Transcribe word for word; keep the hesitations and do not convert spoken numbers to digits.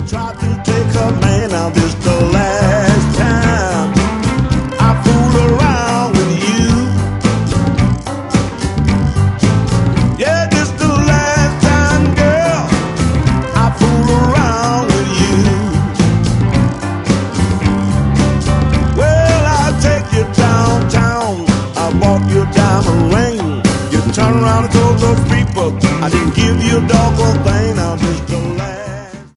Tried to take her man, now this the last time I fool around with you. Yeah, this the last time, girl, I fool around with you. Well, I'll take you downtown, I'll walk you diamond ring. You turn around and told those people I didn't give you a doggone thing.